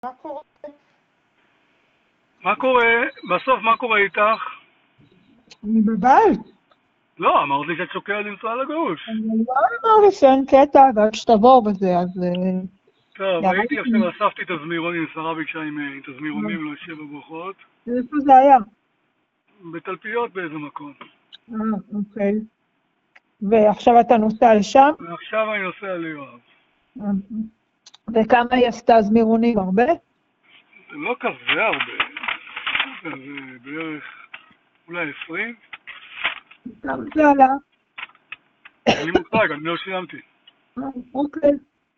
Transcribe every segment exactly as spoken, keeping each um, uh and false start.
מה קורה? מה קורה? בסוף מה קורה איתך? אני בבית. לא, אמרת לי שאת שוקלת לנסוע לגוש. אני לא אמר לי שאין קטע, רק שתבוא בזה, אז... אה, טוב, הייתי ירדתי. עכשיו, אספתי תזמירונים, שרה ביקשה עם תזמירונים לשבע ברכות. איפה זה היה? בתלפיות באיזה מקום. אה, אוקיי. ועכשיו אתה נוסע לשם? ועכשיו אני נוסע ליואב. אה, וכמה היא עשתה זמירונים? הרבה? זה לא כזה הרבה. זה בערך אולי עשרים. כמה זה עלה? אין לי מושג, אני לא שילמתי. אה, אוקיי.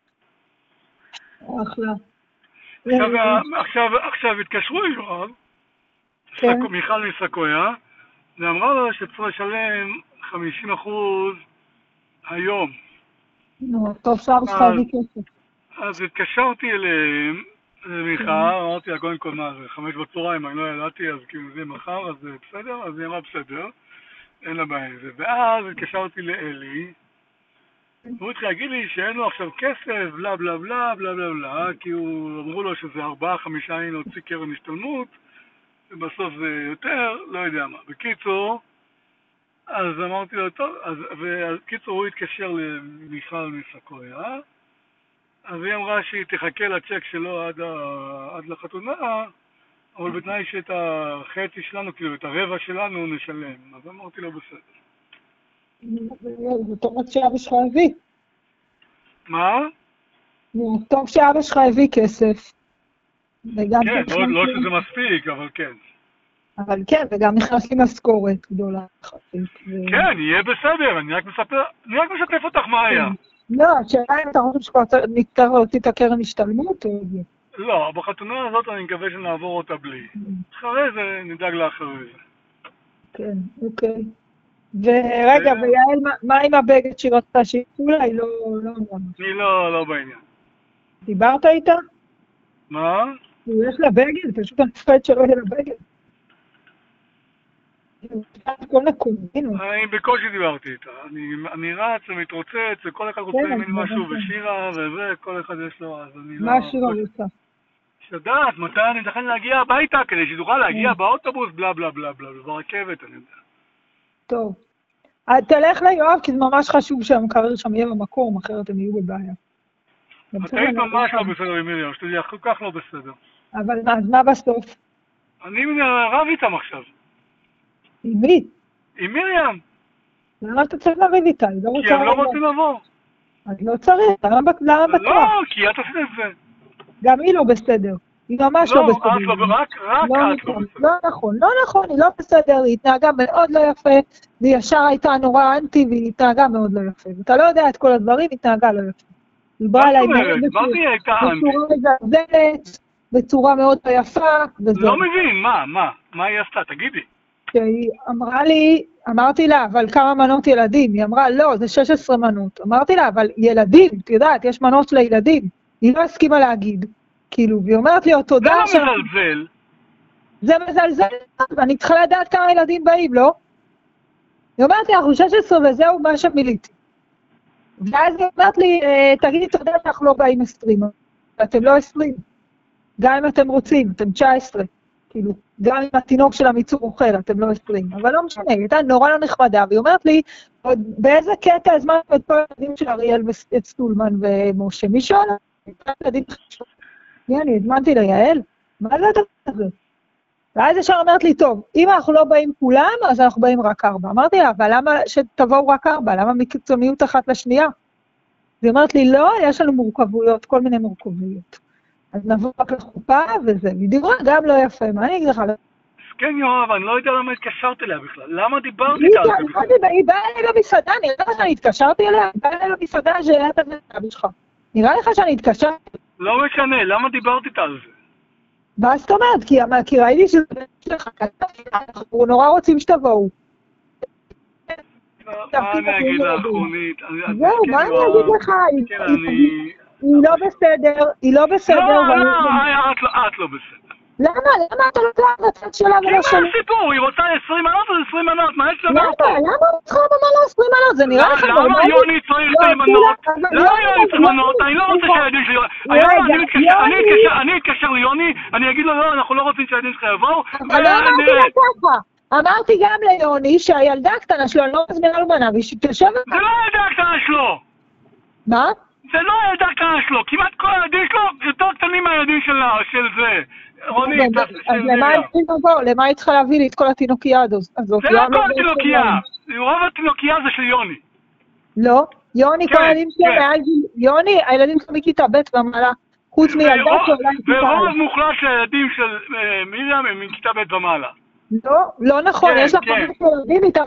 אחלה. עכשיו, אה, עכשיו, עכשיו התקשרו לי יואב, כן. סקו- מיכל מסקויה, ואמרה לו שצריך לשלם חמישים אחוז היום. נו, טוב שאבא שלך אז, הביא כסף. אז התקשרתי אליהם, כן. למיכל, אמרתי לה קודם כל מה זה, חמש בצהריים, אני לא ידעתי, אז כאילו זה מחר, אז זה בסדר, אז היא אמרה בסדר, אין לה בעיה עם זה. ואז התקשרתי לאלי, והוא התחיל להגיד לי שאין לו עכשיו כסף, בלה בלה בלה בלה בלה בלה, כי הוא אמרו לו שזה ארבעה חמישה ימים להוציא קרן השתלמות, ובסוף זה יותר, לא יודע מה. בקיצור, אז אמרתי לו, טוב, אז, ובקיצור הוא התקשר למיכל מסקויה, אז היא אמרה שהיא תחכה לצ'ק שלו עד, ה... עד לחתונה, אבל בתנאי שאת החצי שלנו, כאילו את הרבע שלנו נשלם. אז אמרתי לו בסדר. זה טוב שאבא שלך הביא. מה? נו, טוב שאבא שלך הביא כסף. וגם כן, נכנס לא, לא לי- שזה מספיק, אבל כן. אבל כן, וגם נכנס לי משכורת גדולה יחסית. ו- כן, יהיה בסדר, אני רק מספר, אני רק משתף אותך מה היה. לא, השאלה אם אתה חושב שכבר צריך- נצטרך להוציא את הקרן השתלמות או זה. לא, בחתונה הזאת אני מקווה שנעבור אותה בלי. אחרי זה נדאג לאחרי זה. כן, אוקיי. ורגע, ו- ויעל, מה- מה עם הבגד שהיא רצתה שיקחו לה? היא לא לא אמרה משהו. אני לא, לא בעניין. דיברת איתה? מה? יש לה בגד? פשוט אני מפחדת שלא יהיה לה בגד. כל נקומינו. אני בקושי דיברתי איתה. אני, אני רץ ומתרוצץ, וכל אחד רוצה כן, ממני אני משהו, מבינה. ושירה וזה, כל אחד יש לו, אז אני לא... מה השירה רוצה? שדעת, מתי אני מתכן להגיע הביתה, כדי שתוכל להגיע באוטובוס, בלה בלה בלה בלה, ברכבת, אני יודע. טוב. אז תלך ליואב, כי זה ממש חשוב שהמקרר שם יהיה במקום, אחרת הם יהיו בבעיה. גם את צריך היית לנהל ממש לא אותם. בסדר עם מרים, שתדעי, כל כך לא בסדר. אבל מה, אז מה בסוף? אני רב איתם עכשיו. עם מי? עם מרים, למה אתה צריך לריב איתה? היא לא כי רוצה... הם לא רוצים לבוא. אז לא צריך, למה ב- למה בכוח? לא, כי את עשית את זה. גם היא לא בסדר. היא ממש לא לא, בסדר. את לא, רק, רק לא את לא נכון, בסדר. לא נכון, לא נכון, היא לא בסדר, היא התנהגה מאוד לא יפה, והיא ישר הייתה נורא אנטי, והיא התנהגה מאוד לא יפה. ואתה לא יודע את כל הדברים, היא התנהגה לא יפה. היא מה באה זאת אליי מאוד אומרת? מה זה היא הייתה אנטי? בצורה מזלזלת, בצורה מאוד לא יפה, וזהו. לא מבין, מה, מה? מה היא עשתה? תגידי. שהיא אמרה לי, אמרתי לה, אבל כמה מנות ילדים? היא אמרה, לא, זה שש עשרה מנות. אמרתי לה, אבל ילדים, את יודעת, יש מנות לילדים. היא לא הסכימה להגיד. כאילו, והיא אומרת לי, עוד זה תודה לא ש... מזלזל. זה מזלזל, ואני צריכה לדעת כמה ילדים באים, לא? היא אומרת לי, אנחנו שש עשרה וזהו מה שמילאתי. ואז היא אומרת לי, "אה, תגידי תודה שאנחנו לא באים עשרים. אתם לא עשרים. גם אם אתם רוצים, אתם תשע עשרה. כאילו, גם אם התינוק של המיצור אוכל, אתם לא עשרים. אבל לא משנה, היא הייתה נורא לא נחמדה, והיא אומרת לי, עוד באיזה קטע הזמנתם את כל הילדים של אריאל וסטולמן ומשה? מי שואל? ילדים חשובים. אני הזמנתי ליעל? מה זה הדבר הזה? ואז ישר אומרת לי, טוב, אם אנחנו לא באים כולם, אז אנחנו באים רק ארבע. אמרתי לה, אבל למה שתבואו רק ארבע? למה מקיצוניות אחת לשנייה? היא אומרת לי, לא, יש לנו מורכבויות, כל מיני מורכבויות. אז נבוא רק לחופה וזה. היא דיברה גם לא יפה, מה אני אגיד לך? כן יואב, אני לא יודע למה התקשרת אליה בכלל. למה דיברתי היא איתה על זה בכלל? היא באה אליי במסעדה, נראה לך שאני התקשרתי אליה? היא באה אליי במסעדה שהיה את המסעדה שלך. נראה לך שאני התקשרתי? לא משנה, למה דיברתי איתה על זה? מה זאת אומרת? כי, כי ראיתי שזה שלך, אנחנו נורא רוצים שתבואו. מה אני אגיד לך, רונית? זהו, מה אני אגיד לך? כן, אני... היא לא בסדר, היא לא בסדר. לא, לא, את לא בסדר. למה? למה אתה לוקח לצד שלה כי ולא מה שלי? הסיפור? היא רוצה עשרים מנות או עשרים מנות? מה יש למה? לדבר פה? למה אותך במנה עשרים מנות? זה נראה לך למה נורמלי? יוני צריך שתי מנות? למה יוני צריך מנות? אני לא רוצה שהילדים שלי... אני אתקשר ליוני, אני אגיד לו, לא, אנחנו לא רוצים שהילדים שלך יבואו. אבל לא אמרתי לה ככה. אמרתי גם ליוני שהילדה הקטנה שלו, אני לא מזמינה לו מנה, והיא תשב... זה לא הילדה הקטנה שלו! מה? זה לא הילדה הקטנה שלו, כמעט כל הילדים שלו יותר קטנים מהילדים של זה. רוני, אז למה היא צריכה לבוא? למה היא צריכה להביא לי את כל התינוקייה הזאת? זה לא כל התינוקייה, רוב התינוקייה זה של יוני. לא, יוני כל הילדים שלו מעל גיל... יוני, הילדים שלו מכיתה ב' ומעלה, חוץ מילדה שעולה עם כיתה. ורוב מוחלט של הילדים של מרים הם מכיתה ב' ומעלה. לא, לא נכון, יש לך חמש ילדים איתם.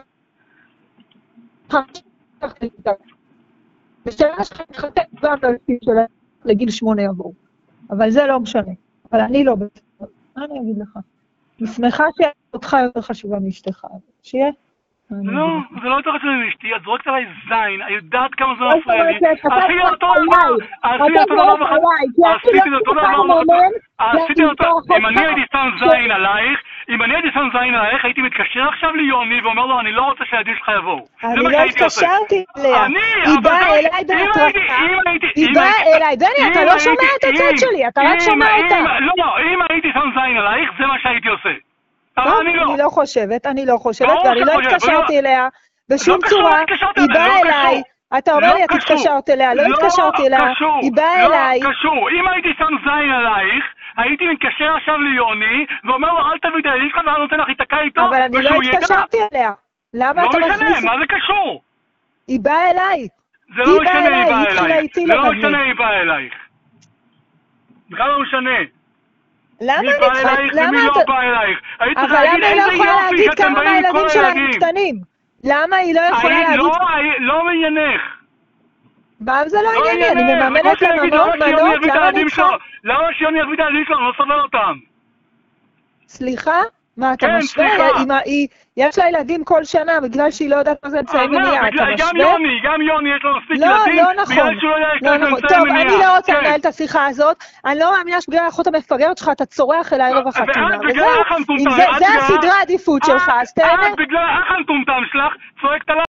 ושאלה שלך מתחתן גם לילדים שלהם לגיל שמונה יבואו. אבל זה לא משנה. אבל אני לא בסדר. מה אני אגיד לך? אני שמחה שאותך יותר חשובה מאשתך. שיהיה? לא, זה לא יותר חשוב מאשתי, את זורקת עליי זין, אני יודעת כמה זה מפריע לי. עשיתי אותו דבר, עשיתי אותו דבר בחיים, עשיתי אותו דבר, עשיתי אותו, אם אני הייתי שם זין עלייך, אם אני הייתי שם זין עלייך, הייתי מתקשר עכשיו ליוני ואומר לו, אני לא רוצה שהילדים שלך יבואו. אני לא התקשרתי אליה, היא באה אליי בהטרקה, היא באה אליי, דני, אתה לא שומע את הצד שלי, אתה רק שומע אותה. לא, אם הייתי שם זין עלייך, זה מה שהייתי עושה. אני לא חושבת, אני לא חושבת, ואני לא התקשרתי אליה בשום צורה, היא באה אליי, אתה אומר לי, את התקשרת אליה, לא התקשרתי אליה, היא באה אליי. לא קשור, אם הייתי שם זין עלייך, הייתי מתקשר עכשיו ליוני, ואומר לו, אל תביא את הילדים שלך, ואני נותן לך להתקע איתו, אבל אני לא התקשרתי אליה, למה אתה מכניס? לא משנה, מה זה קשור? היא באה אליי. זה לא משנה, היא באה אלייך. זה לא משנה, היא באה אלייך. בכלל לא משנה. למה מי בא אלייך ומי לא בא אלייך? אבל למה היא לא יכולה להגיד כמה מהילדים שלה הם קטנים? למה היא לא יכולה להגיד... לא מעניינך. מה זה לא ענייני? אני מממנת למנות מנות, למה אני צריכה... למה שיוני יביא את הילדים שלו? אני לא סובל אותם. סליחה? מה, אתה משווה? יש לה ילדים כל שנה, בגלל שהיא לא יודעת מה זה אמצעי מניעה, אתה משווה? גם יוני, גם יוני יש לו מספיק ילדים, בגלל שהוא לא יודע איך זה אמצעי מניעה. טוב, אני לא רוצה לנהל את השיחה הזאת, אני לא מאמינה שבגלל האחות המפגרת שלך, אתה צורח אליי רוב החתונה, וזהו, זה הסדרה העדיפות שלך, אז תהנה. את בגלל האח המטומטם שלך, צועקת עליי.